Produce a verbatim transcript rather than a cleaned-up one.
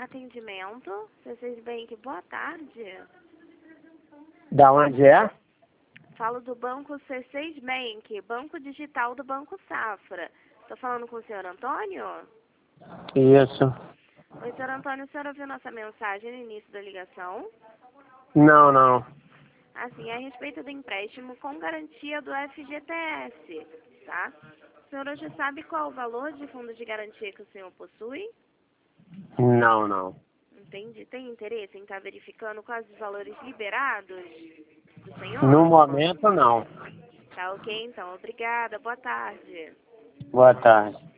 Atendimento, C seis Bank, boa tarde. Da onde é? Falo do banco C seis Bank, banco digital do Banco Safra. Estou falando com o senhor Antônio? Isso. Oi, senhor Antônio, o senhor ouviu nossa mensagem no início da ligação? Não, não. Assim, a respeito do empréstimo com garantia do F G T S, tá? O senhor hoje sabe qual o valor de fundo de garantia que o senhor possui? Não, não. Entendi. Tem interesse em estar verificando quais os valores liberados do senhor? No momento, não. Tá ok, então. Obrigada. Boa tarde. Boa tarde.